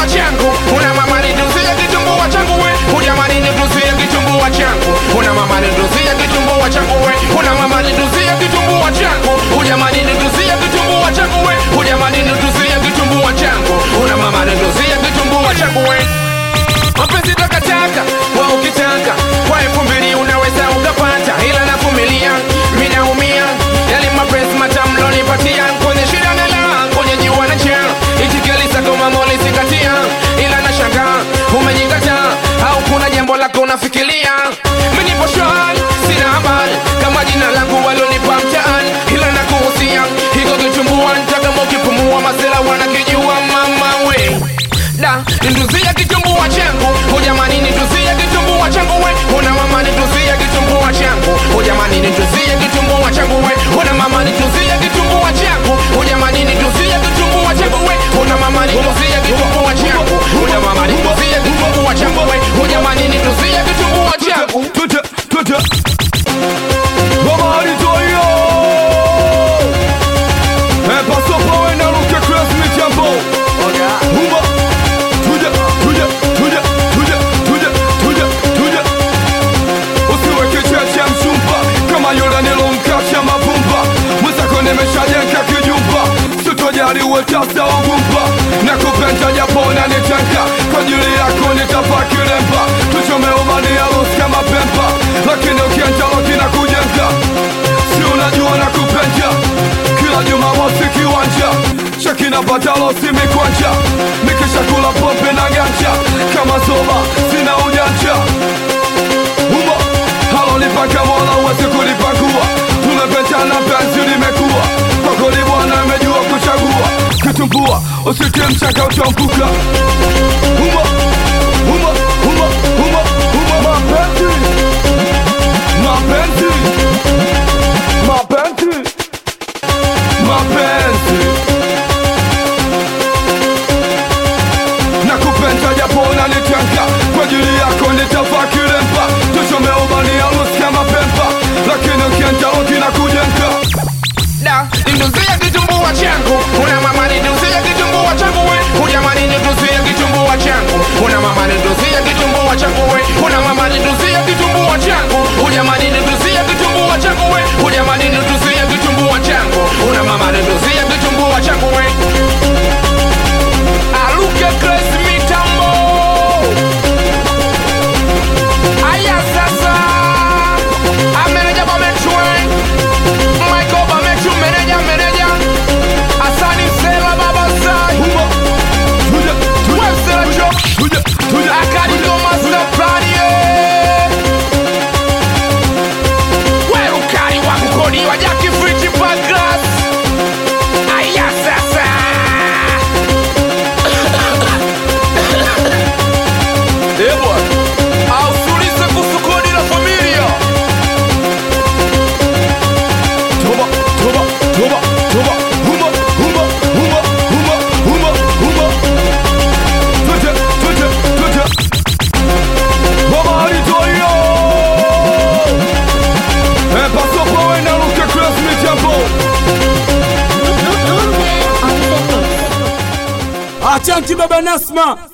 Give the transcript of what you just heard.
kitumbua changu. Una mama nituzie kitumbua changu we. Ujamani nituzie kitumbua changu. Una mama nituzie kitumbua changu we. Una mama nituzie kitumbua changu. Ujamani nituzie kitumbua changu we. Ujamani nituzie kitumbua changu. Una mama nituzie kitumbua changu we. Mapenzi takataka, wa ukitaka kwa 2000 unaweza ukapata, ila navumilia, mimi naumia. Yale mapenzi matamu lonipatia, kwenye shida na raha, kwenye jua na njaa, ikikelisa kama moli sikatia, ila nashangaa umejikataa, au kuna jambo lako unafikiria. Mimi nipo shwari, sina habari kama jina langu walonipa mtaani, ila nakuhusia hiko kitumbua, nitaka mkipumua masela wanakijua mama we. Da, nituzie kitumbua changu. Ujamani nituzie kitumbua changu we. Una mama nituzie kitumbua changu. Ujamani nituzie kitumbua changu we. Una mama nituzie kitumbua changu. Ujamani nituzie kitumbua changu we. Una mama nituzie kitumbua changu. Una mama nituzie kitumbua changu we. Ujamani nituzie kitumbua changu. Tute Mama alitoyo paso powe na luke crazy mi jambo Humba usiweke cheche ya mchumba kama yola nilomkasha mapumba mwenzako nimeshajenga kijumba sitojali uwe tasa ugumba na kupenda japo unanitenga kwa ajili yako nitavaa kilemba tuchome umani harusi kama pemba lakini ukienda lokina kujenga si unajua na kupenda kila Jumamosi kiwanja Shakina batalo simi kwanja nikisha kula pombe na ganja kama soba sina ujanja Umo halo nipaka mola uwezi kulipakua tumepetana penzi limekuwa kwa kodi bwana amejua kuchagua kitumbua usikie mchaka utampuka Umo mapenzi nakupenda japo unanitenga kwa ajili yako nitavaa kilemba tuchome ubani harusi kama pemba lakini ukienda ukina kujenga Da, nituzie kitumbua changu. Una mama nituzie kitumbua changu we. Ujamani nituzie kitumbua changu. Una mama nituzie kitumbua changu we. Una mama nituzie kitumbua changu. Ujamani nituzie kitumbua changu we. Ujamani nituzie kitumbua changu. Una mama nituzie kitumbua changu we. Aluke crazy mitambo. Aya sasa. Ameneja bamechwe. Michael bamechu meneja. Asani Sela baba sai. Websela chok. Akadi do master plan Weru kari waku kodi wajaki friti pa glass. Aya sasa. Ebo ausulize kusukodi la familia. Toba Tute Mama alitoyo paso powe na luke crazy mi jambo Asante baba Nasma.